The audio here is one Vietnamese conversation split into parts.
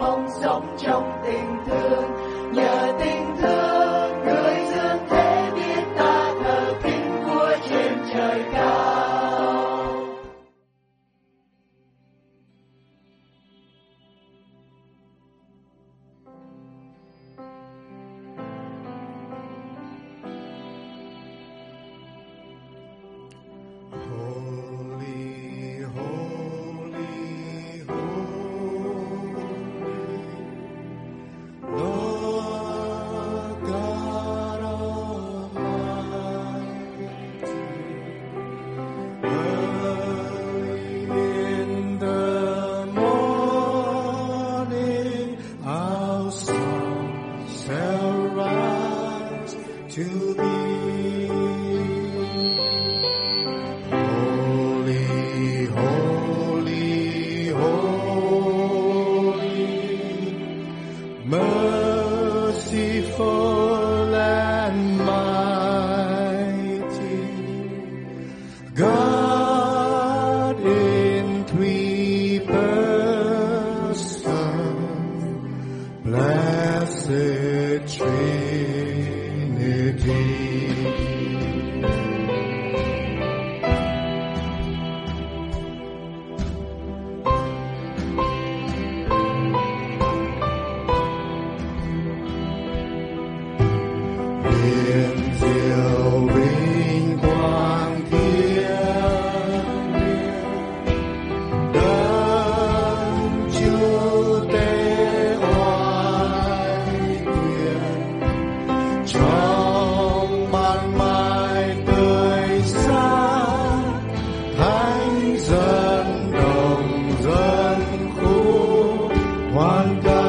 mong sống trong tình thương. Nhờ tình thương người dương thế biết ta thờ kính Vua trên trời cao.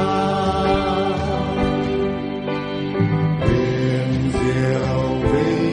Diệu vinh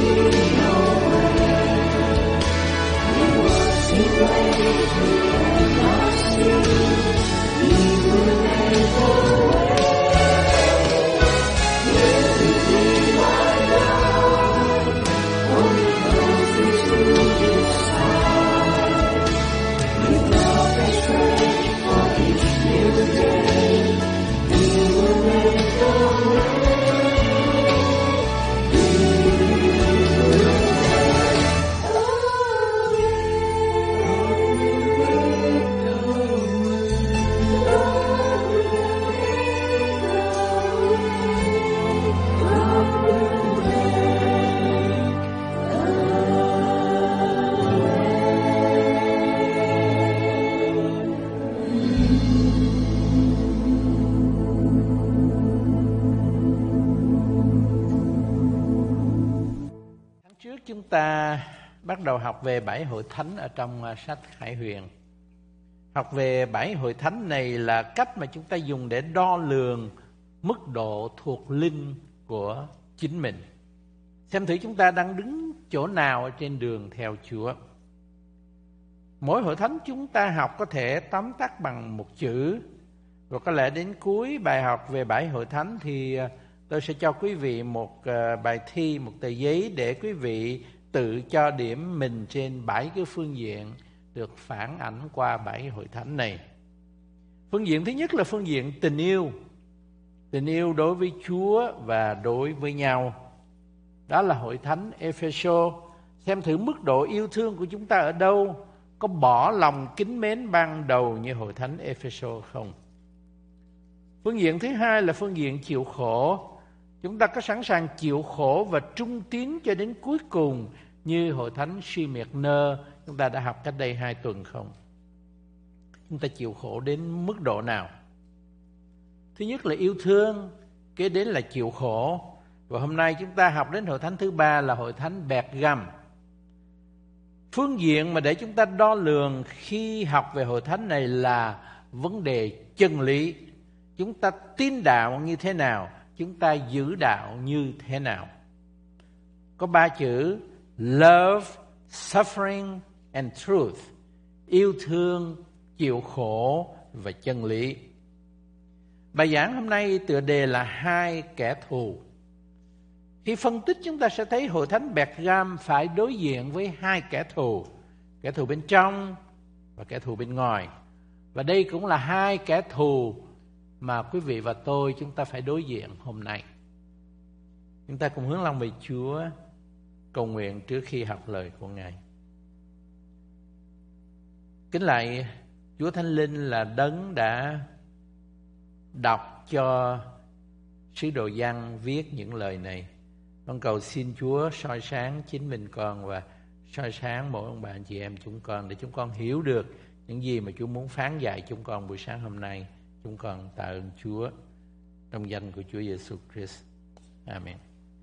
Chúng ta bắt đầu học về 7 hội thánh ở trong sách Khải Huyền. Học về 7 hội thánh này là cách mà chúng ta dùng để đo lường mức độ thuộc linh của chính mình. Xem thử chúng ta đang đứng chỗ nào ở trên đường theo Chúa. Mỗi hội thánh chúng ta học có thể tóm tắt bằng một chữ. Và có lẽ đến cuối bài học về 7 hội thánh thì tôi sẽ cho quý vị một bài thi, một tờ giấy để quý vị tự cho điểm mình trên 7 cái phương diện được phản ảnh qua 7 hội thánh này. Phương diện thứ nhất là phương diện tình yêu. Tình yêu đối với Chúa và đối với nhau. Đó là hội thánh Ephesos. Xem thử mức độ yêu thương của chúng ta ở đâu. Có bỏ lòng kính mến ban đầu như hội thánh Ephesos không? Phương diện thứ hai là phương diện chịu khổ. Chúng ta có sẵn sàng chịu khổ và trung tín cho đến cuối cùng như hội thánh Smyrna chúng ta đã học cách đây 2 tuần không? Chúng ta chịu khổ đến mức độ nào? Thứ nhất là yêu thương, kế đến là chịu khổ. Và hôm nay chúng ta học đến hội thánh thứ 3 là hội thánh Bẹt-găm. Phương diện mà để chúng ta đo lường khi học về hội thánh này là vấn đề chân lý. Chúng ta tin đạo như thế nào? Chúng ta giữ đạo như thế nào? Có 3 chữ: love, suffering and truth. Yêu thương, chịu khổ và chân lý. Bài giảng hôm nay tựa đề là 2 kẻ thù. Khi phân tích chúng ta sẽ thấy hội thánh Bẹt-găm phải đối diện với 2 kẻ thù. Kẻ thù bên trong và kẻ thù bên ngoài. Và đây cũng là 2 kẻ thù mà quý vị và tôi chúng ta phải đối diện hôm nay. Chúng ta cùng hướng lòng về Chúa, cầu nguyện trước khi học lời của Ngài. Kính lạy Chúa Thánh Linh là đấng đã đọc cho sứ đồ Giăng viết những lời này. Con cầu xin Chúa soi sáng chính mình con và soi sáng mỗi ông bà anh chị em chúng con để chúng con hiểu được những gì mà Chúa muốn phán dạy chúng con buổi sáng hôm nay. Chúng con tạ ơn Chúa trong danh của Chúa Giêsu Christ. Amen.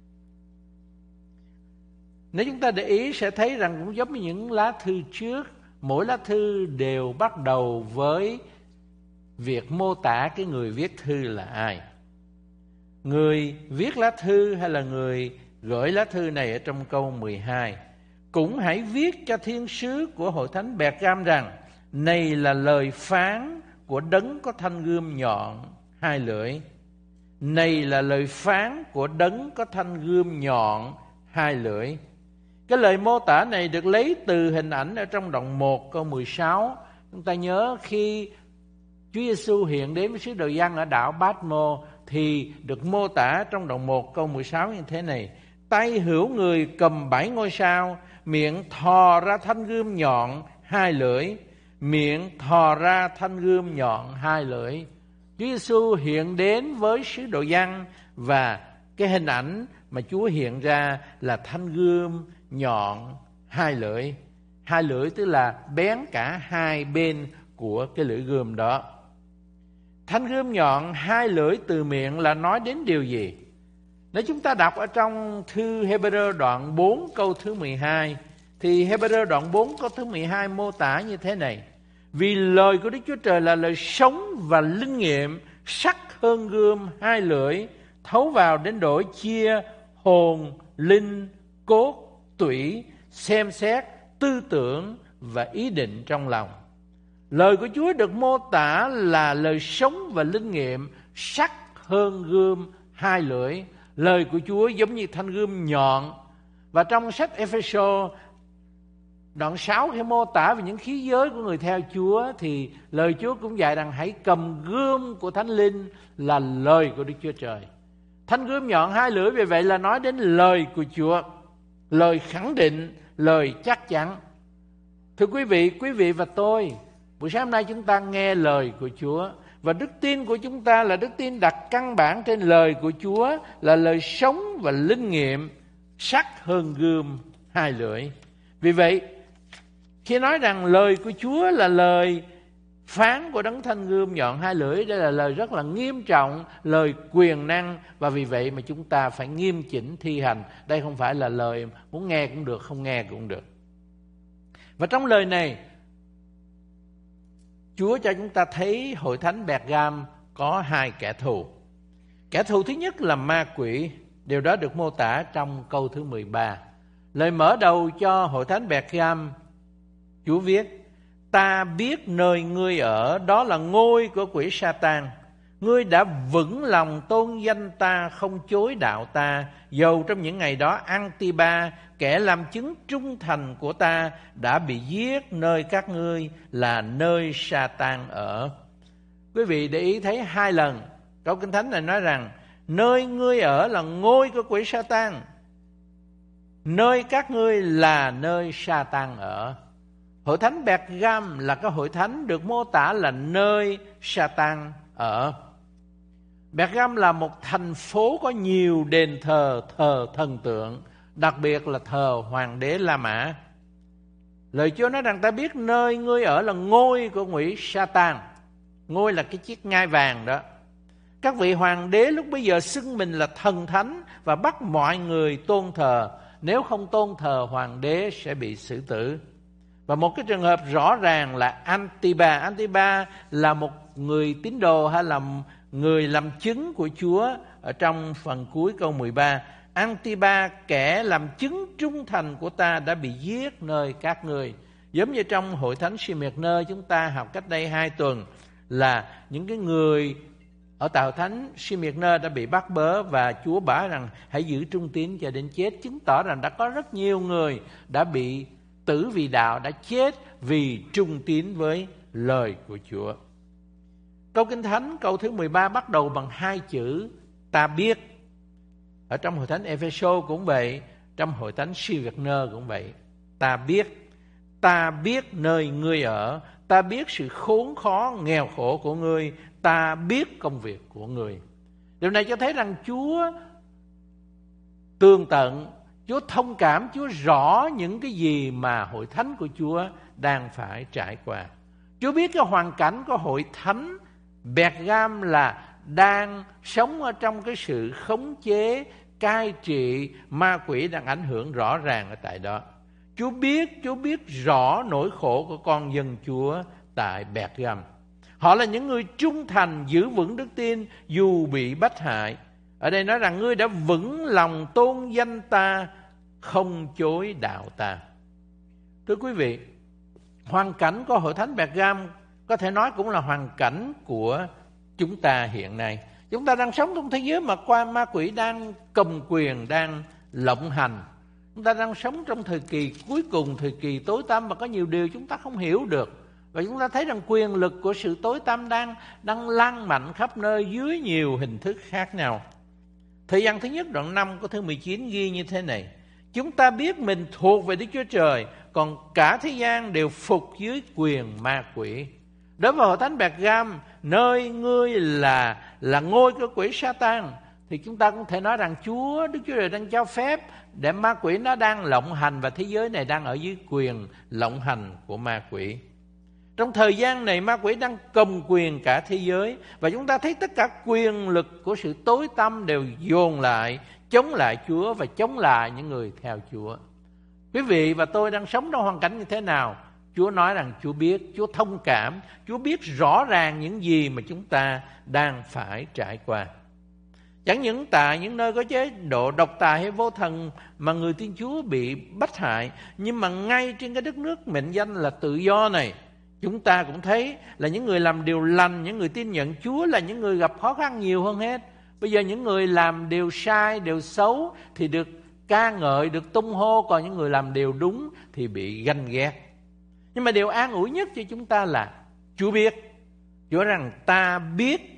Nếu chúng ta để ý sẽ thấy rằng cũng giống như những lá thư trước, mỗi lá thư đều bắt đầu với việc mô tả cái người viết thư là ai. Người viết lá thư hay là người gửi lá thư này ở trong câu 12. Cũng hãy viết cho thiên sứ của hội thánh Bẹt-găm rằng: này là lời phán của đấng có thanh gươm nhọn 2 lưỡi. Này là lời phán của đấng có thanh gươm nhọn 2 lưỡi. Cái lời mô tả này được lấy từ hình ảnh ở trong đoạn 1 câu 16. Chúng ta nhớ khi Chúa Giêsu hiện đến với sứ đồ Giăng ở đảo Bát-mô thì được mô tả trong đoạn 1 câu 16 như thế này: tay hữu người cầm 7 ngôi sao, miệng thò ra thanh gươm nhọn 2 lưỡi. Miệng thò ra thanh gươm nhọn 2 lưỡi. Chúa Giêsu hiện đến với sứ đồ Giăng và cái hình ảnh mà Chúa hiện ra là thanh gươm nhọn 2 lưỡi. 2 lưỡi tức là bén cả 2 bên của cái lưỡi gươm đó. Thanh gươm nhọn 2 lưỡi từ miệng là nói đến điều gì? Nếu chúng ta đọc ở trong thư Hebrew đoạn 4 câu thứ 12 thì Hebrew đoạn 4 câu thứ 12 mô tả như thế này: vì lời của Đức Chúa Trời là lời sống và linh nghiệm, sắc hơn gươm 2 lưỡi, thấu vào đến đổi chia hồn, linh, cốt tủy, xem xét, tư tưởng và ý định trong lòng. Lời của Chúa được mô tả là lời sống và linh nghiệm, sắc hơn gươm hai lưỡi. Lời của Chúa giống như thanh gươm nhọn. Và trong sách Ê-phê-sô đoạn 6 khi mô tả về những khí giới của người theo Chúa, thì lời Chúa cũng dạy rằng hãy cầm gươm của Thánh Linh là lời của Đức Chúa Trời. Thanh gươm nhọn hai lưỡi, vì vậy là nói đến lời của Chúa, lời khẳng định, lời chắc chắn. Thưa quý vị và tôi, buổi sáng hôm nay chúng ta nghe lời của Chúa, và đức tin của chúng ta là đức tin đặt căn bản trên lời của Chúa, là lời sống và linh nghiệm, sắc hơn gươm hai lưỡi. Vì vậy, khi nói rằng lời của Chúa là lời phán của đấng thanh gươm nhọn hai lưỡi, đây là lời rất là nghiêm trọng, lời quyền năng, và vì vậy mà chúng ta phải nghiêm chỉnh thi hành. Đây không phải là lời muốn nghe cũng được, không nghe cũng được. Và trong lời này, Chúa cho chúng ta thấy hội thánh Bẹt-gam có hai kẻ thù. Kẻ thù thứ nhất là ma quỷ. Điều đó được mô tả trong câu thứ 13. Lời mở đầu cho hội thánh Bẹt-gam, Chúa viết: ta biết nơi ngươi ở, đó là ngôi của quỷ Sa-tan. Ngươi đã vững lòng tôn danh ta, không chối đạo ta. Dầu trong những ngày đó Antiba, kẻ làm chứng trung thành của ta, đã bị giết, nơi các ngươi là nơi Sa-tan ở. Quý vị để ý thấy hai lần câu Kinh Thánh này nói rằng nơi ngươi ở là ngôi của quỷ Sa-tan, nơi các ngươi là nơi Sa-tan ở. Hội thánh Bẹt-gam là cái hội thánh được mô tả là nơi Sa-tan ở. Bẹt-gam là một thành phố có nhiều đền thờ thần tượng, đặc biệt là thờ hoàng đế La Mã. Lời Chúa nói rằng ta biết nơi ngươi ở là ngôi của quỷ Sa-tan. Ngôi là cái chiếc ngai vàng đó. Các vị hoàng đế lúc bấy giờ xưng mình là thần thánh và bắt mọi người tôn thờ. Nếu không tôn thờ hoàng đế sẽ bị xử tử. Và một cái trường hợp rõ ràng là Antiba. Antiba là một người tín đồ hay là người làm chứng của Chúa. Ở trong phần cuối câu 13, Antiba, kẻ làm chứng trung thành của ta, đã bị giết nơi các ngươi. Giống như trong hội thánh Smyrna chúng ta học cách đây 2 tuần, là những cái người ở tại hội thánh Smyrna đã bị bắt bớ, và Chúa bảo rằng hãy giữ trung tín cho đến chết, chứng tỏ rằng đã có rất nhiều người đã bị tử vì đạo, đã chết vì trung tín với lời của Chúa. Câu Kinh Thánh câu thứ 13 bắt đầu bằng 2 chữ ta biết. Ở trong hội thánh Ê-phê-sô cũng vậy, trong hội thánh Smyrna cũng vậy. Ta biết nơi ngươi ở, ta biết sự khốn khó nghèo khổ của ngươi, ta biết công việc của ngươi. Điều này cho thấy rằng Chúa tường tận, Chúa thông cảm, Chúa rõ những cái gì mà hội thánh của Chúa đang phải trải qua. Chúa biết cái hoàn cảnh của hội thánh Bẹt-gam là đang sống ở trong cái sự khống chế, cai trị, ma quỷ đang ảnh hưởng rõ ràng ở tại đó. Chúa biết rõ nỗi khổ của con dân Chúa tại Bẹt-gam. Họ là những người trung thành, giữ vững đức tin dù bị bách hại. Ở đây nói rằng ngươi đã vững lòng tôn danh ta, không chối đạo ta. Thưa quý vị, hoàn cảnh của hội thánh Bẹt-gam có thể nói cũng là hoàn cảnh của chúng ta hiện nay. Chúng ta đang sống trong thế giới mà qua ma quỷ đang cầm quyền, đang lộng hành. Chúng ta đang sống trong thời kỳ cuối cùng, thời kỳ tối tăm, và có nhiều điều chúng ta không hiểu được. Và chúng ta thấy rằng quyền lực của sự tối tăm đang lan mạnh khắp nơi dưới nhiều hình thức khác nhau. Thời gian thứ nhất đoạn 5 câu thứ 19 ghi như thế này: chúng ta biết mình thuộc về Đức Chúa Trời, còn cả thế gian đều phục dưới quyền ma quỷ. Đối với hội thánh Bẹt-gam, nơi ngươi là ngôi của quỷ Sa-tan, thì chúng ta cũng thể nói rằng Đức Chúa Trời đang cho phép để ma quỷ nó đang lộng hành, và thế giới này đang ở dưới quyền lộng hành của ma quỷ. Trong thời gian này, ma quỷ đang cầm quyền cả thế giới, và chúng ta thấy tất cả quyền lực của sự tối tăm đều dồn lại, chống lại Chúa và chống lại những người theo Chúa. Quý vị và tôi đang sống trong hoàn cảnh như thế nào? Chúa nói rằng Chúa biết, Chúa thông cảm, Chúa biết rõ ràng những gì mà chúng ta đang phải trải qua. Chẳng những tại những nơi có chế độ độc tài hay vô thần mà người tin Chúa bị bách hại, nhưng mà ngay trên cái đất nước mệnh danh là tự do này, chúng ta cũng thấy là những người làm điều lành, những người tin nhận Chúa là những người gặp khó khăn nhiều hơn hết. Bây giờ những người làm điều sai, điều xấu thì được ca ngợi, được tung hô, còn những người làm điều đúng thì bị ganh ghét. Nhưng mà điều an ủi nhất cho chúng ta là Chúa biết. Chúa rằng ta biết.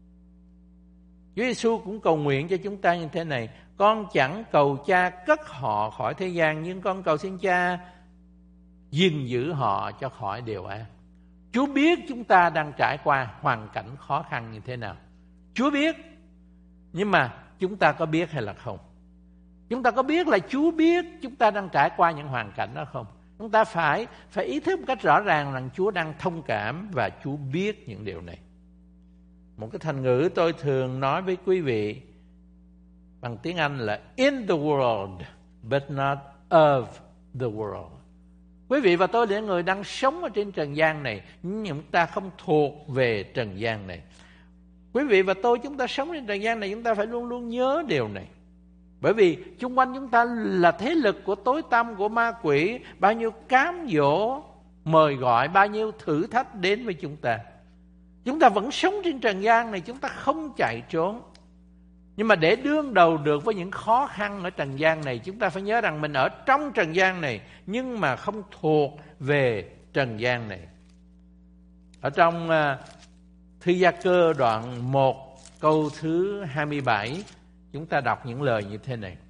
Chúa Giêsu cũng cầu nguyện cho chúng ta như thế này: con chẳng cầu Cha cất họ khỏi thế gian, nhưng con cầu xin Cha gìn giữ họ cho khỏi điều ác. Chúa biết chúng ta đang trải qua hoàn cảnh khó khăn như thế nào. Chúa biết. Nhưng mà chúng ta có biết hay là không? Chúng ta có biết là Chúa biết chúng ta đang trải qua những hoàn cảnh đó không? Chúng ta phải ý thức một cách rõ ràng rằng Chúa đang thông cảm và Chúa biết những điều này. Một cái thành ngữ tôi thường nói với quý vị bằng tiếng Anh là in the world but not of the world. Quý vị và tôi là người đang sống ở trên trần gian này, nhưng chúng ta không thuộc về trần gian này. Quý vị và tôi, chúng ta sống trên trần gian này, chúng ta phải luôn luôn nhớ điều này. Bởi vì xung quanh chúng ta là thế lực của tối tăm, của ma quỷ, bao nhiêu cám dỗ, mời gọi, bao nhiêu thử thách đến với chúng ta. Chúng ta vẫn sống trên trần gian này, chúng ta không chạy trốn. Nhưng mà để đương đầu được với những khó khăn ở trần gian này, chúng ta phải nhớ rằng mình ở trong trần gian này, nhưng mà không thuộc về trần gian này. Ở trong Thư Gia Cơ đoạn 1 câu thứ 27, chúng ta đọc những lời như thế này: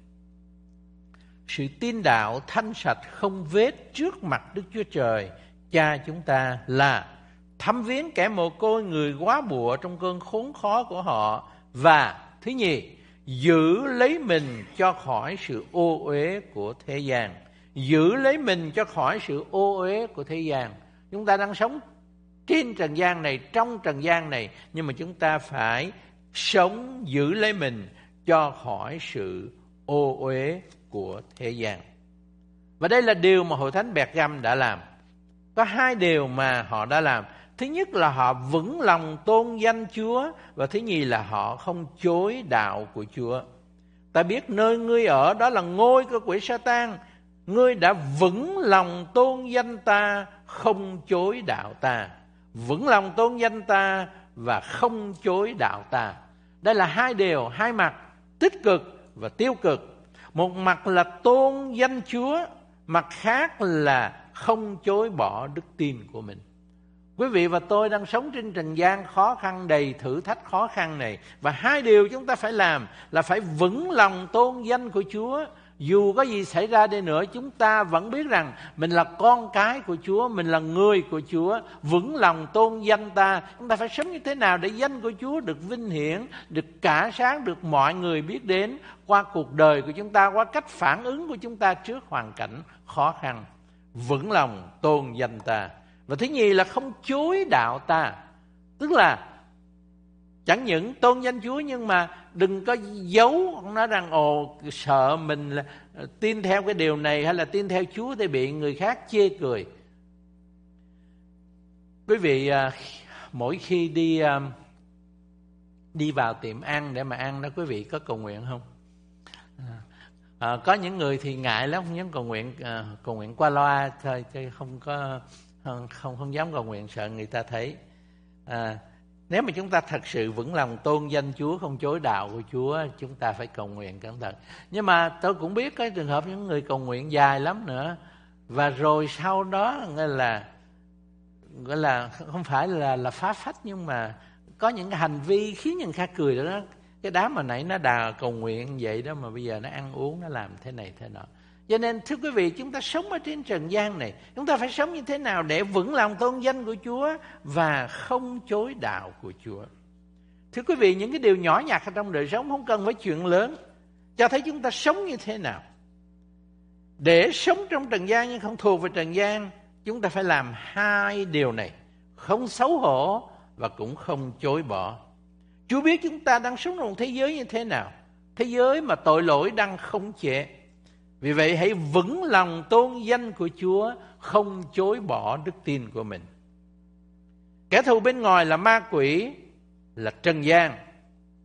sự tin đạo thanh sạch không vết trước mặt Đức Chúa Trời Cha chúng ta là thăm viếng kẻ mồ côi, người góa bụa trong cơn khốn khó của họ, và thứ nhì, giữ lấy mình cho khỏi sự ô uế của thế gian. Giữ lấy mình cho khỏi sự ô uế của thế gian. Chúng ta đang sống trên trần gian này, trong trần gian này, nhưng mà chúng ta phải sống giữ lấy mình cho khỏi sự ô uế của thế gian. Và đây là điều mà Hội Thánh Bẹt Găm đã làm. Có hai điều mà họ đã làm. Thứ nhất là họ vững lòng tôn danh Chúa, và thứ nhì là họ không chối đạo của Chúa. Ta biết nơi ngươi ở đó là ngôi của quỷ Sa-tan. Ngươi đã vững lòng tôn danh ta, không chối đạo ta. Vững lòng tôn danh ta và không chối đạo ta. Đây là hai điều, hai mặt, tích cực và tiêu cực. Một mặt là tôn danh Chúa, mặt khác là không chối bỏ đức tin của mình. Quý vị và tôi đang sống trên trần gian khó khăn, đầy thử thách khó khăn này. Và hai điều chúng ta phải làm là phải vững lòng tôn danh của Chúa. Dù có gì xảy ra đi nữa, chúng ta vẫn biết rằng mình là con cái của Chúa, mình là người của Chúa. Vững lòng tôn danh ta. Chúng ta phải sống như thế nào để danh của Chúa được vinh hiển, được cả sáng, được mọi người biết đến qua cuộc đời của chúng ta, qua cách phản ứng của chúng ta trước hoàn cảnh khó khăn. Vững lòng tôn danh ta. Và thứ nhì là không chối đạo ta. Tức là chẳng những tôn danh Chúa, nhưng mà đừng có giấu, nói rằng sợ mình là tin theo cái điều này hay là tin theo Chúa thì bị người khác chê cười. Quý vị mỗi khi đi vào tiệm ăn để mà ăn đó, quý vị có cầu nguyện không? Có những người thì ngại lắm, không dám cầu nguyện qua loa thôi, chứ không dám cầu nguyện, sợ người ta thấy. Nếu mà chúng ta thật sự vững lòng tôn danh Chúa, không chối đạo của Chúa, chúng ta phải cầu nguyện cẩn thận. Nhưng mà tôi cũng biết cái trường hợp những người cầu nguyện dài lắm nữa, và rồi sau đó gọi là không phải là phá phách, nhưng mà có những cái hành vi khiến người khác cười đó. Cái đám mà nãy nó đà cầu nguyện vậy đó, mà bây giờ nó ăn uống, nó làm thế này thế nọ. Cho nên thưa quý vị, chúng ta sống ở trên trần gian này, chúng ta phải sống như thế nào để vững lòng tôn danh của Chúa và không chối đạo của Chúa. Thưa quý vị, những cái điều nhỏ nhặt trong đời sống không cần phải chuyện lớn, cho thấy chúng ta sống như thế nào. Để sống trong trần gian nhưng không thuộc về trần gian, chúng ta phải làm hai điều này: không xấu hổ và cũng không chối bỏ. Chúa biết chúng ta đang sống trong một thế giới như thế nào, thế giới mà tội lỗi đang khống chế. Vì vậy hãy vững lòng tôn danh của Chúa, không chối bỏ đức tin của mình. Kẻ thù bên ngoài là ma quỷ, là trần gian.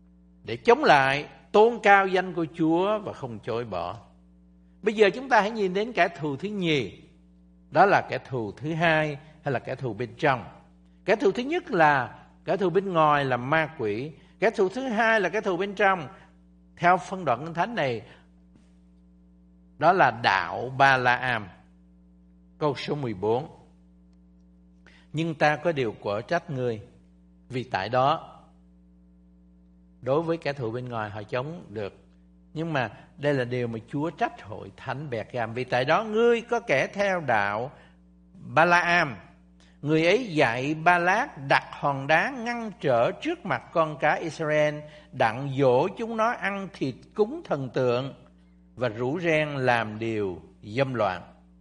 để chống lại, tôn cao danh của Chúa và không chối bỏ. Bây giờ chúng ta hãy nhìn đến kẻ thù thứ nhì. Đó là kẻ thù thứ hai hay là kẻ thù bên trong. Kẻ thù thứ nhất là kẻ thù bên ngoài là ma quỷ. Kẻ thù thứ hai là kẻ thù bên trong. Theo phân đoạn Kinh Thánh này, đó là đạo Ba-la-am. Câu số 14. Nhưng ta có điều quở trách ngươi, vì tại đó, đối với kẻ thù bên ngoài họ chống được. Nhưng mà đây là điều mà Chúa trách hội thánh Bẹt-gam. Vì tại đó ngươi có kẻ theo đạo Ba-la-am. Người ấy dạy Ba-lát đặt hòn đá ngăn trở trước mặt con cái Israel, đặng dỗ chúng nó ăn thịt cúng thần tượng và rủ ren làm điều dâm loạn.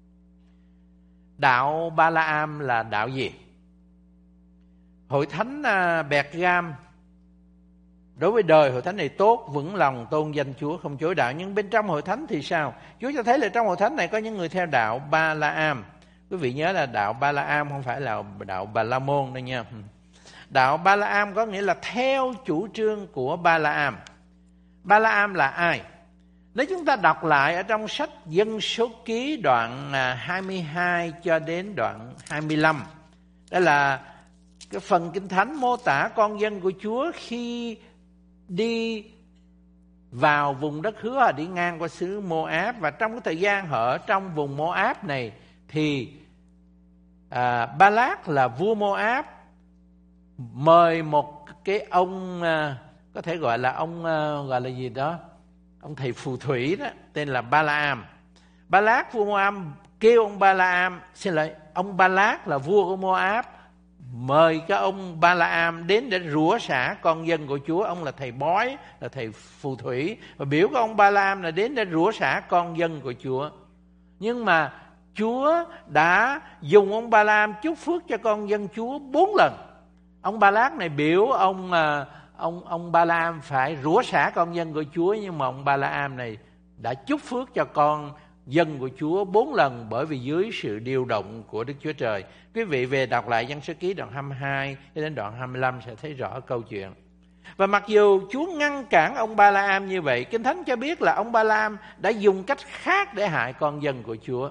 Đạo Ba-la-am là đạo gì? Hội thánh Bẹt-gam đối với đời hội thánh này tốt, vững lòng tôn danh Chúa, không chối đạo. Nhưng bên trong hội thánh thì sao? Chúa cho thấy là trong hội thánh này có những người theo đạo Ba-la-am. Quý vị nhớ là đạo Ba-la-am không phải là đạo Bà-la-môn đâu nha. Đạo Ba-la-am có nghĩa là theo chủ trương của Ba-la-am. Ba-la-am là ai? Nếu chúng ta đọc lại ở trong sách Dân Số Ký đoạn 22 cho đến đoạn 25, đó là cái phần Kinh Thánh mô tả con dân của Chúa khi đi vào vùng đất hứa, đi ngang qua xứ Mô-áp. Và trong cái thời gian họ ở trong vùng Mô-áp này thì Ba-lát là vua Mô-áp mời một cái ông, có thể gọi là ông, gọi là gì đó, ông thầy phù thủy đó, tên là Ba-la-am. Ba-lát vua Mô-áp kêu ông Ba-la-am, xin lỗi, ông Ba-lát là vua của Mô-áp mời cái ông Ba-la-am đến để rủa xả con dân của Chúa. Ông là thầy bói, là thầy phù thủy, và biểu cái ông Ba-la-am là đến để rủa xả con dân của Chúa. Nhưng mà Chúa đã dùng ông Ba-la-am chúc phước cho con dân Chúa 4 lần. Ông Ba-lát này biểu ông Ba-la-am phải rủa xả con dân của Chúa, nhưng mà ông Ba-la-am này đã chúc phước cho con dân của Chúa 4 lần, bởi vì dưới sự điều động của Đức Chúa Trời. Quý vị về đọc lại Dân Số Ký đoạn 22 đến đoạn 25 sẽ thấy rõ câu chuyện. Và mặc dù Chúa ngăn cản ông Ba-la-am như vậy, Kinh Thánh cho biết là ông Ba-la-am đã dùng cách khác để hại con dân của Chúa.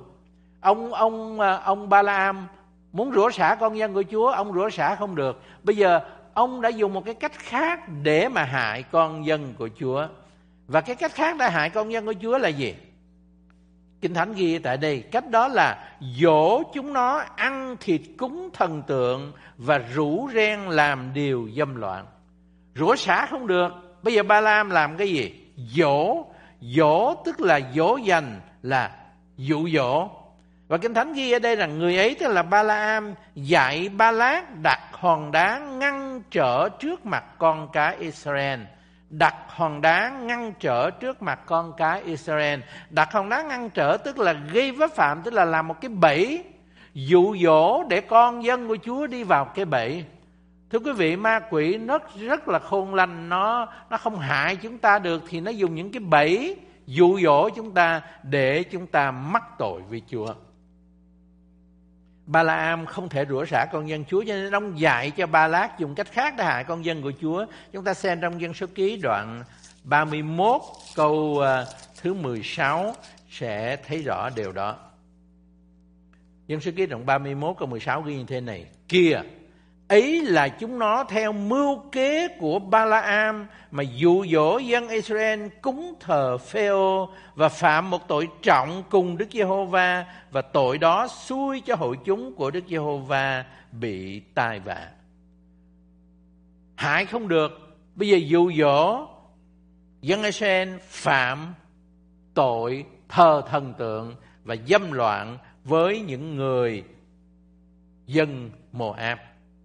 Ông Ba-la-am muốn rủa xả con dân của Chúa, ông rủa xả không được. Bây giờ ông đã dùng một cái cách khác để mà hại con dân của Chúa. Và cái cách khác để hại con dân của Chúa là gì? Kinh Thánh ghi tại đây, cách đó là dỗ chúng nó ăn thịt cúng thần tượng và rủ ren làm điều dâm loạn. Rủa xả không được. Bây giờ Ba-la-am làm cái gì? Dỗ tức là dỗ dành, là dụ dỗ. Và Kinh Thánh ghi ở đây là người ấy, tức là Ba-la-am, dạy Ba-lát đặt hòn đá ngăn trở trước mặt con cái Israel. Đặt hòn đá ngăn trở trước mặt con cái Israel. Đặt hòn đá ngăn trở tức là gây vấp phạm, tức là làm một cái bẫy, dụ dỗ để con dân của Chúa đi vào cái bẫy. Thưa quý vị, ma quỷ nó rất là khôn lanh, nó không hại chúng ta được, thì nó dùng những cái bẫy dụ dỗ chúng ta để chúng ta mắc tội với Chúa. Ba-la-am không thể rủa xả con dân Chúa, cho nên ông dạy cho Ba-lát dùng cách khác để hại con dân của Chúa. Chúng ta xem trong Dân Số Ký đoạn 31 câu thứ 16 sẽ thấy rõ điều đó. Dân Số Ký đoạn 31 câu 16 ghi như thế này: Kìa, ấy là chúng nó theo mưu kế của Ba-la-am mà dụ dỗ dân Israel cúng thờ Phêô và phạm một tội trọng cùng Đức Giê-hô-va, và tội đó xui cho hội chúng của Đức Giê-hô-va bị tai vạ. Hại không được, bây giờ dụ dỗ dân Israel phạm tội thờ thần tượng và dâm loạn với những người dân Mô-áp.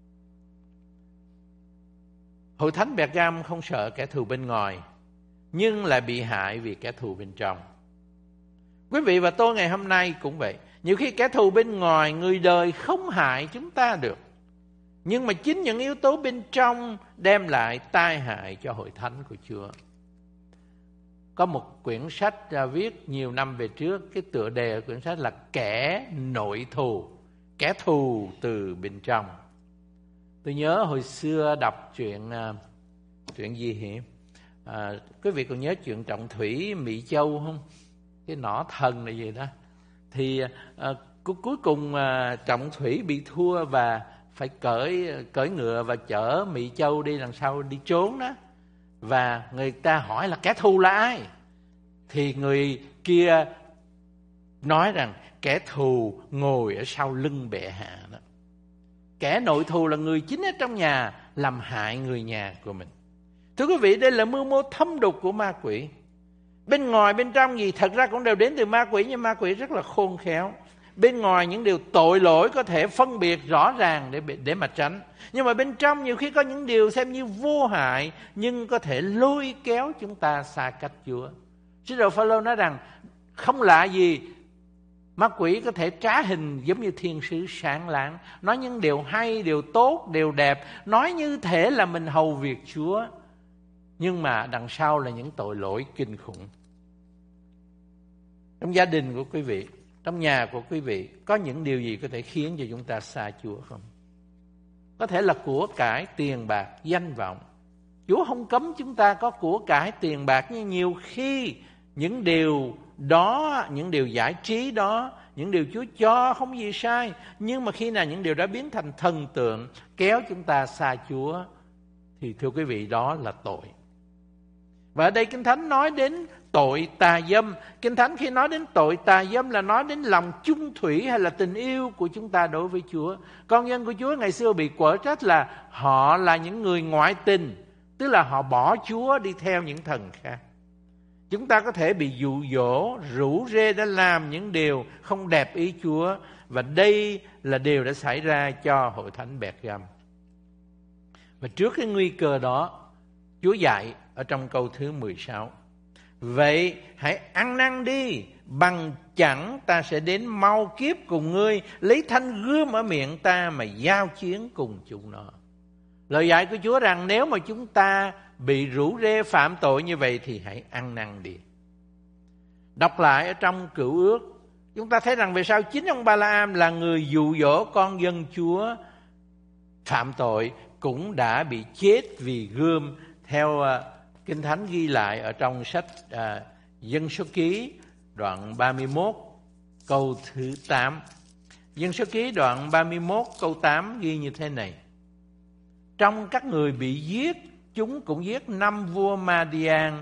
Hội thánh Bẹt-gam không sợ kẻ thù bên ngoài, nhưng lại bị hại vì kẻ thù bên trong. Quý vị và tôi ngày hôm nay cũng vậy. Nhiều khi kẻ thù bên ngoài, người đời không hại chúng ta được, nhưng mà chính những yếu tố bên trong đem lại tai hại cho hội thánh của Chúa. Có một quyển sách viết nhiều năm về trước, cái tựa đề của quyển sách là Kẻ nội thù, kẻ thù từ bên trong. Tôi nhớ hồi xưa đọc chuyện gì hả? Quý vị còn nhớ chuyện Trọng Thủy Mỹ Châu không? Cái nỏ thần là gì đó. Thì cuối cùng Trọng Thủy bị thua và phải cởi ngựa và chở Mỹ Châu đi đằng sau đi trốn đó. Và người ta hỏi là kẻ thù là ai? Thì người kia nói rằng kẻ thù ngồi ở sau lưng bệ hạ đó. Kẻ nội thù là người chính ở trong nhà làm hại người nhà của mình. Thưa quý vị, đây là mưu mô thâm độc của ma quỷ. Bên ngoài bên trong gì thật ra cũng đều đến từ ma quỷ, nhưng ma quỷ rất là khôn khéo. Bên ngoài những điều tội lỗi có thể phân biệt rõ ràng để mà tránh. Nhưng mà bên trong nhiều khi có những điều xem như vô hại nhưng có thể lôi kéo chúng ta xa cách Chúa. Sứ đồ Phao-lô nói rằng không lạ gì ma quỷ có thể trá hình giống như thiên sứ sáng láng, nói những điều hay, điều tốt, điều đẹp, nói như thể là mình hầu việc Chúa, nhưng mà đằng sau là những tội lỗi kinh khủng. Trong gia đình của quý vị, trong nhà của quý vị, có những điều gì có thể khiến cho chúng ta xa Chúa không? Có thể là của cải, tiền bạc, danh vọng. Chúa không cấm chúng ta có của cải, tiền bạc, nhưng nhiều khi những điều đó, những điều giải trí đó, những điều Chúa cho không gì sai, nhưng mà khi nào những điều đó biến thành thần tượng kéo chúng ta xa Chúa thì thưa quý vị, đó là tội. Và ở đây Kinh Thánh nói đến tội tà dâm. Kinh Thánh khi nói đến tội tà dâm là nói đến lòng chung thủy hay là tình yêu của chúng ta đối với Chúa. Con dân của Chúa ngày xưa bị quở trách là họ là những người ngoại tình, tức là họ bỏ Chúa đi theo những thần khác. Chúng ta có thể bị dụ dỗ, rủ rê để làm những điều không đẹp ý Chúa. Và đây là điều đã xảy ra cho hội thánh Bẹt-gam. Và trước cái nguy cơ đó, Chúa dạy ở trong câu thứ 16: vậy hãy ăn năn đi, bằng chẳng ta sẽ đến mau kiếp cùng ngươi, lấy thanh gươm ở miệng ta mà giao chiến cùng chúng nó. Lời dạy của Chúa rằng nếu mà chúng ta bị rủ rê phạm tội như vậy thì hãy ăn năn đi. Đọc lại ở trong Cựu Ước, chúng ta thấy rằng về sau chính ông Ba-la-am là người dụ dỗ con dân Chúa phạm tội cũng đã bị chết vì gươm, theo Kinh Thánh ghi lại ở trong sách Dân Số Ký đoạn 31 câu thứ 8. Dân Số Ký đoạn 31 câu 8 ghi như thế này: trong các người bị giết, chúng cũng giết 5 vua Ma-đi-an,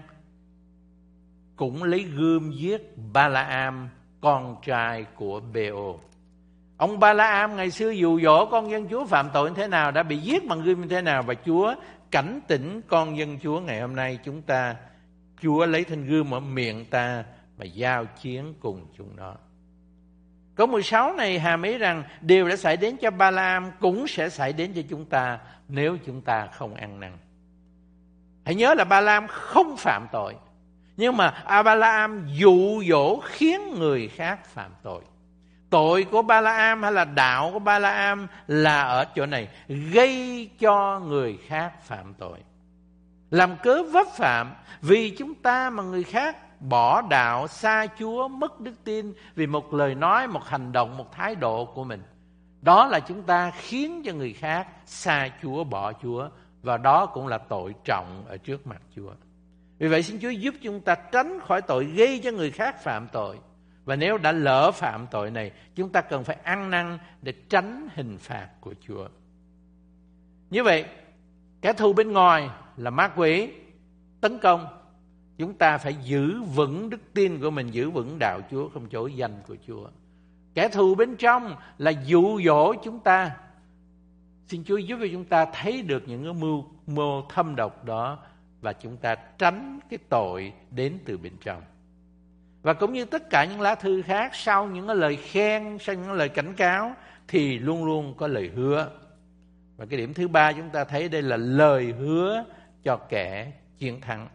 cũng lấy gươm giết Ba-la-am con trai của Bê-ô. Ông Ba-la-am ngày xưa dụ dỗ con dân Chúa phạm tội như thế nào, đã bị giết bằng gươm như thế nào, và Chúa cảnh tỉnh con dân Chúa ngày hôm nay chúng ta. Chúa lấy thanh gươm ở miệng ta và giao chiến cùng chúng nó. Câu 16 này hàm ý rằng điều đã xảy đến cho Ba-la-am cũng sẽ xảy đến cho chúng ta nếu chúng ta không ăn năn. Hãy nhớ là Ba-la-am không phạm tội, nhưng mà Ba-la-am dụ dỗ khiến người khác phạm tội. Tội của Ba-la-am hay là đạo của Ba-la-am là ở chỗ này, gây cho người khác phạm tội, làm cớ vấp phạm. Vì chúng ta mà người khác bỏ đạo, xa Chúa, mất đức tin vì một lời nói, một hành động, một thái độ của mình. Đó là chúng ta khiến cho người khác xa Chúa, bỏ Chúa, và đó cũng là tội trọng ở trước mặt Chúa. Vì vậy xin Chúa giúp chúng ta tránh khỏi tội gây cho người khác phạm tội. Và nếu đã lỡ phạm tội này, chúng ta cần phải ăn năn để tránh hình phạt của Chúa. Như vậy, kẻ thù bên ngoài là ma quỷ tấn công. Chúng ta phải giữ vững đức tin của mình, giữ vững đạo Chúa, không chối danh của Chúa. Kẻ thù bên trong là dụ dỗ chúng ta. Xin Chúa giúp cho chúng ta thấy được những cái mưu thâm độc đó, và chúng ta tránh cái tội đến từ bên trong. Và cũng như tất cả những lá thư khác, sau những cái lời khen, sau những lời cảnh cáo thì luôn luôn có lời hứa. Và cái điểm thứ ba chúng ta thấy đây là lời hứa cho kẻ chiến thắng.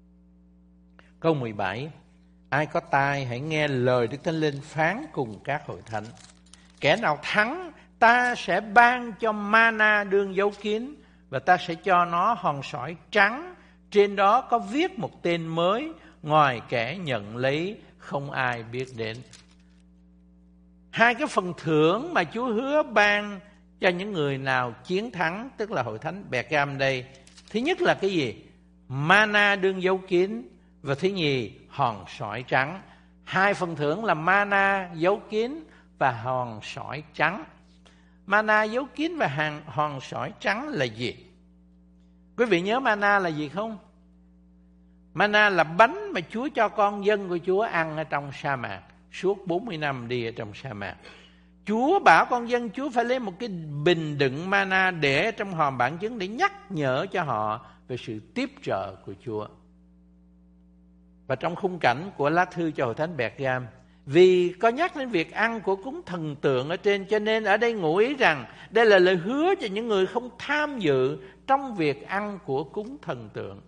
Câu 17: ai có tai hãy nghe lời Đức Thánh Linh phán cùng các hội thánh. Kẻ nào thắng, ta sẽ ban cho mana đương dấu kín, và ta sẽ cho nó hòn sỏi trắng, trên đó có viết một tên mới, ngoài kẻ nhận lấy không ai biết đến. Hai cái phần thưởng mà Chúa hứa ban cho những người nào chiến thắng, tức là hội thánh Bẹt-gam đây. Thứ nhất là cái gì? mana đương dấu kín, và thứ nhì hòn sỏi trắng. Hai phần thưởng là mana dấu kín và hòn sỏi trắng. Mana dấu kín và hòn sỏi trắng là gì? Quý vị nhớ mana là gì không? Mana là bánh mà Chúa cho con dân của Chúa ăn ở trong sa mạc. Suốt 40 năm đi ở trong sa mạc, Chúa bảo con dân Chúa phải lấy một cái bình đựng mana để trong hòm bản chứng để nhắc nhở cho họ về sự tiếp trợ của Chúa. Và trong khung cảnh của lá thư cho hội thánh Bẹt-gam, vì có nhắc đến việc ăn của cúng thần tượng ở trên, cho nên ở đây ngụ ý rằng đây là lời hứa cho những người không tham dự trong việc ăn của cúng thần tượng.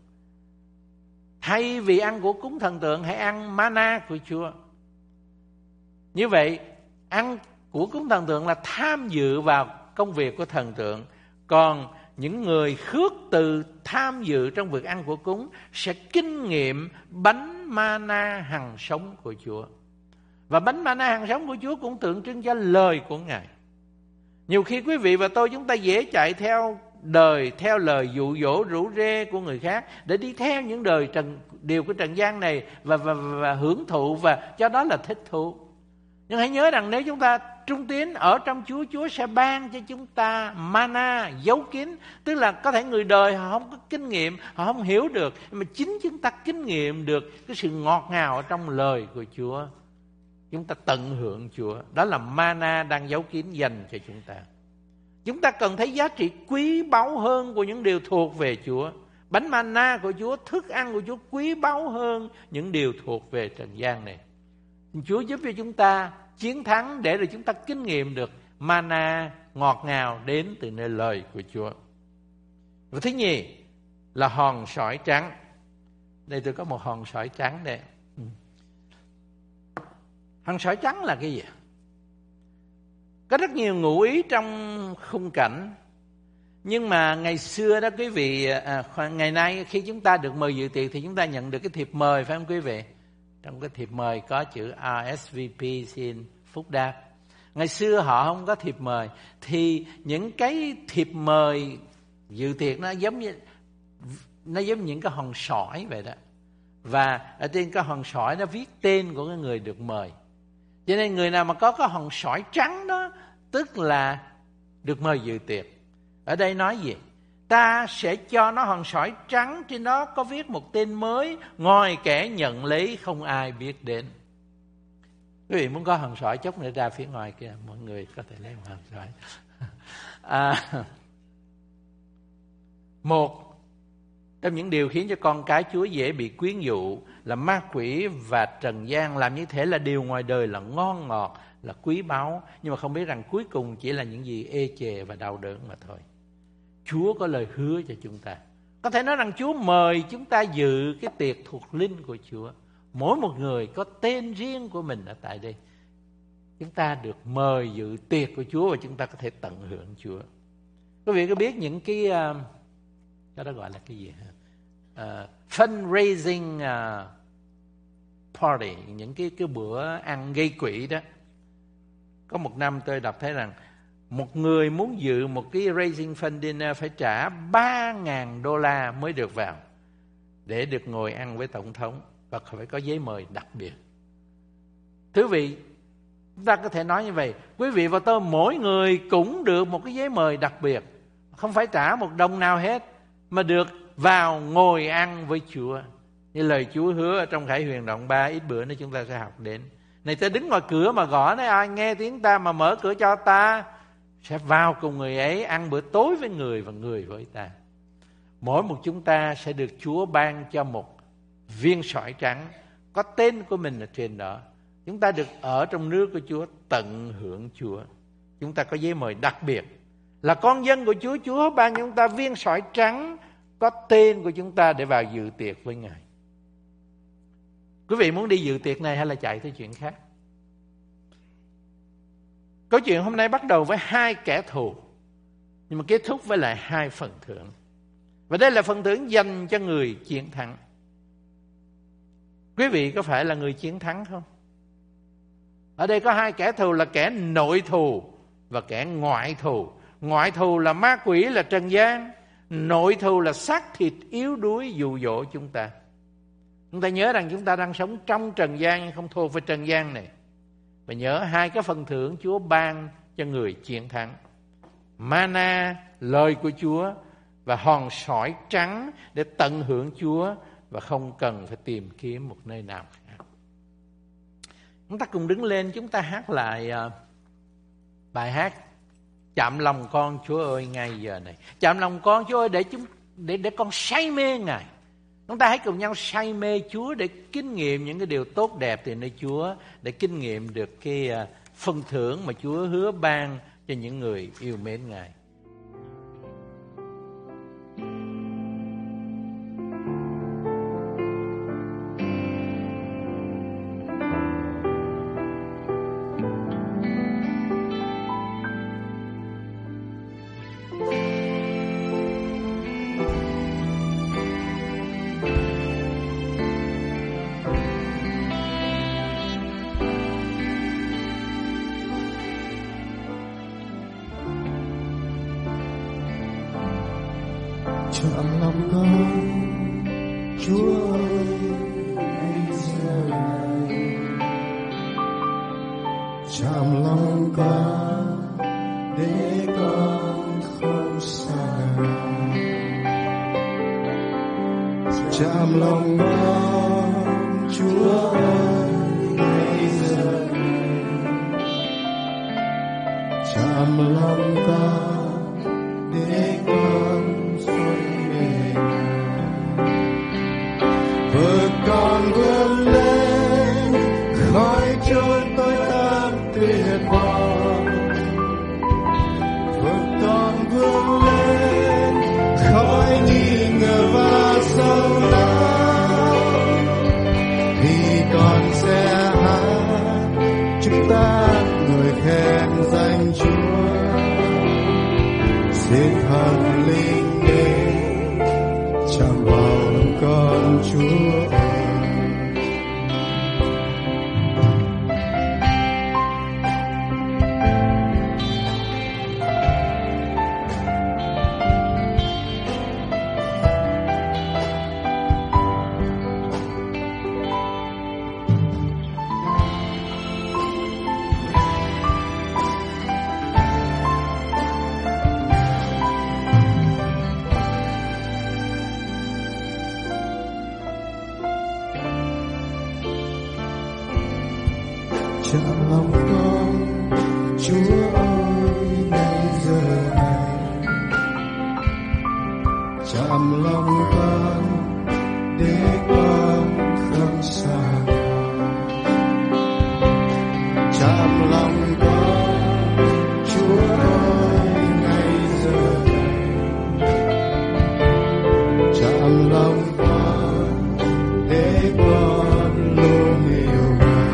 Thay vì ăn của cúng thần tượng, hãy ăn mana của Chúa. Như vậy, ăn của cúng thần tượng là tham dự vào công việc của thần tượng. Còn những người khước từ tham dự trong việc ăn của cúng sẽ kinh nghiệm bánh mana hằng sống của Chúa. Và bánh mana hằng sống của Chúa cũng tượng trưng cho lời của Ngài. Nhiều khi quý vị và tôi chúng ta dễ chạy theo đời, theo lời dụ dỗ rủ rê của người khác để đi theo những điều của trần gian này và hưởng thụ và cho đó là thích thú. Nhưng hãy nhớ rằng nếu chúng ta trung tín ở trong Chúa, Chúa sẽ ban cho chúng ta mana giấu kín. Tức là có thể người đời họ không có kinh nghiệm, họ không hiểu được, nhưng mà chính chúng ta kinh nghiệm được cái sự ngọt ngào trong lời của Chúa. Chúng ta tận hưởng Chúa. Đó là mana đang giấu kín dành cho chúng ta. Chúng ta cần thấy giá trị quý báu hơn của những điều thuộc về Chúa. Bánh mana của Chúa, thức ăn của Chúa quý báu hơn những điều thuộc về trần gian này. Chúa giúp cho chúng ta chiến thắng để rồi chúng ta kinh nghiệm được mana ngọt ngào đến từ nơi lời của Chúa. Và thứ nhì là hòn sỏi trắng. Đây tôi có một hòn sỏi trắng đây. Hòn sỏi trắng là cái gì? Có rất nhiều ngụ ý trong khung cảnh. Nhưng mà ngày xưa đó quý vị, ngày nay khi chúng ta được mời dự tiệc thì chúng ta nhận được cái thiệp mời, phải không quý vị? Trong cái thiệp mời có chữ RSVP, xin phúc đáp. Ngày xưa họ không có thiệp mời, thì những cái thiệp mời dự tiệc nó giống như những cái hòn sỏi vậy đó. Và ở trên cái hòn sỏi nó viết tên của cái người được mời. Cho nên người nào mà có cái hòn sỏi trắng đó tức là được mời dự tiệc. Ở đây nói gì? Ta sẽ cho nó hòn sỏi trắng, trên đó có viết một tên mới, ngoài kẻ nhận lấy không ai biết đến. Quý vị muốn có hòn sỏi chốc nữa ra phía ngoài kia, mọi người có thể lấy một hòn sỏi. Một trong những điều khiến cho con cái Chúa dễ bị quyến dụ là ma quỷ và trần gian làm như thế là điều ngoài đời là ngon ngọt, là quý báu, nhưng mà không biết rằng cuối cùng chỉ là những gì ê chề và đau đớn mà thôi. Chúa có lời hứa cho chúng ta. Có thể nói rằng Chúa mời chúng ta dự cái tiệc thuộc linh của Chúa. Mỗi một người có tên riêng của mình ở tại đây. Chúng ta được mời dự tiệc của Chúa và chúng ta có thể tận hưởng Chúa. Quý vị có biết những cái đó gọi là cái gì? Fundraising party, những cái bữa ăn gây quỹ đó. Có một năm tôi đọc thấy rằng một người muốn dự một cái raising fund dinner phải trả $3,000 mới được vào để được ngồi ăn với tổng thống và phải có giấy mời đặc biệt. Thưa quý vị, chúng ta có thể nói như vậy, quý vị và tôi mỗi người cũng được một cái giấy mời đặc biệt, không phải trả một đồng nào hết mà được vào ngồi ăn với Chúa. Như lời Chúa hứa ở trong Khải Huyền đoạn 3, ít bữa nữa chúng ta sẽ học đến. Này ta đứng ngoài cửa mà gõ, nói ai nghe tiếng ta mà mở cửa cho ta, sẽ vào cùng người ấy ăn bữa tối với người và người với ta. Mỗi một chúng ta sẽ được Chúa ban cho một viên sỏi trắng, có tên của mình ở trên đó. Chúng ta được ở trong nước của Chúa, tận hưởng Chúa. Chúng ta có giấy mời đặc biệt. Là con dân của Chúa, Chúa ban cho chúng ta viên sỏi trắng, có tên của chúng ta để vào dự tiệc với Ngài. Quý vị muốn đi dự tiệc này hay là chạy tới chuyện khác? Câu chuyện hôm nay bắt đầu với 2 kẻ thù, nhưng mà kết thúc với lại 2 phần thưởng. Và đây là phần thưởng dành cho người chiến thắng. Quý vị có phải là người chiến thắng không? Ở đây có 2 kẻ thù là kẻ nội thù và kẻ ngoại thù. Ngoại thù là ma quỷ, là trần gian. Nội thù là xác thịt yếu đuối dụ dỗ chúng ta. Chúng ta nhớ rằng chúng ta đang sống trong trần gian nhưng không thuộc về trần gian này. Và nhớ hai cái phần thưởng Chúa ban cho người chiến thắng: Mana, lời của Chúa, và hòn sỏi trắng để tận hưởng Chúa và không cần phải tìm kiếm một nơi nào khác. Chúng ta cùng đứng lên, chúng ta hát lại bài hát Chạm lòng con Chúa ơi ngay giờ này. Chạm lòng con Chúa ơi để con say mê Ngài. Chúng ta hãy cùng nhau say mê Chúa để kinh nghiệm những cái điều tốt đẹp từ nơi Chúa, để kinh nghiệm được cái phần thưởng mà Chúa hứa ban cho những người yêu mến Ngài. Chạm lòng con Chúa ơi ngay giờ này, chạm lòng con để con không xa ngài. Chạm lòng con Chúa ơi ngay giờ này, chạm lòng con để con vượt con vươn lên khỏi chốn tối tăm tuyệt vọng, vượt con vươn lên khỏi nghi ngờ và sầu não, thì con sẽ hát chúng ta ngợi khen danh Chúa. Xin Thánh Linh đến chạm vào lòng con Chúa ơi. Chạm lòng con Chúa ơi ngay giờ này, chạm lòng con để con không xa ngài. Chạm lòng con Chúa ơi ngay giờ này, chạm lòng con để con luôn yêu Ngài.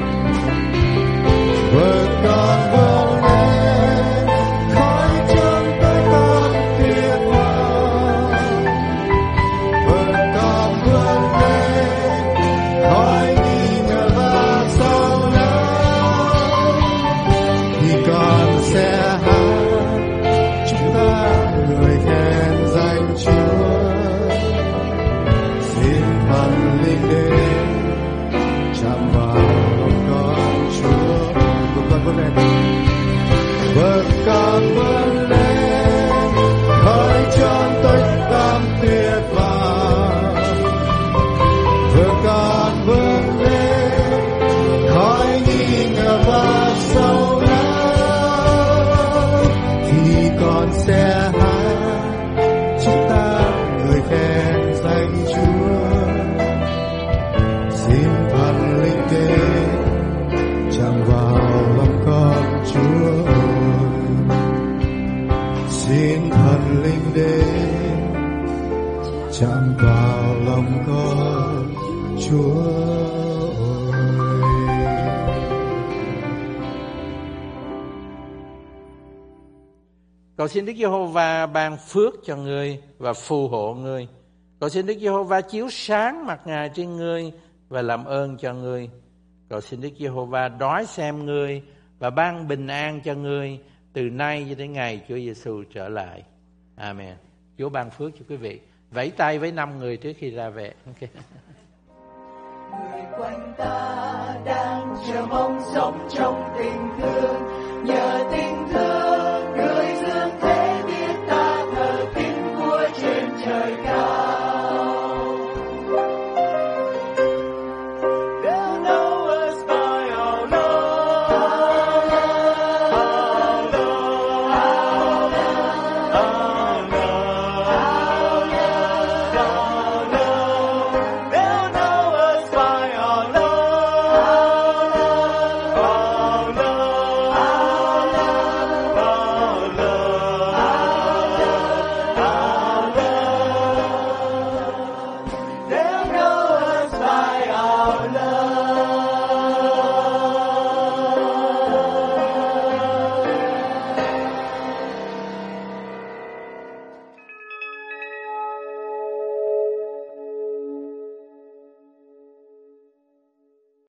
Vượt con vươn lên khỏi chốn tối tăm tuyệt vọng, vượt con vươn lên khỏi nghi ngờ và sầu não, thì con sẽ hát chúng ta ngợi khen danh Chúa. Xin Thánh Linh đến chạm vào lòng con Chúa. Vượt con vươn lên khỏi chốn tối tăm tuyệt vọng, vượt con vươn lên khỏi nghi ngờ và sầu não, thì con sẽ hát chúng ta ngợi khen danh Chúa. Xin Thánh Linh đến chạm vào lòng con Chúa ơi. Xin Thánh Linh đến chạm vào lòng con Chúa ơi. Cầu xin Đức Giê-hô-va ban phước cho ngươi và phù hộ ngươi. Cầu xin Đức Giê-hô-va chiếu sáng mặt Ngài trên ngươi và làm ơn cho ngươi. Cầu xin Đức Giê-hô-va đói xem ngươi và ban bình an cho ngươi từ nay cho đến ngày Chúa Giêsu trở lại. Amen. Chúa ban phước cho quý vị. Vẫy tay với 5 người trước khi ra về. Okay. Người quanh ta đang chờ mong sống trong tình thương,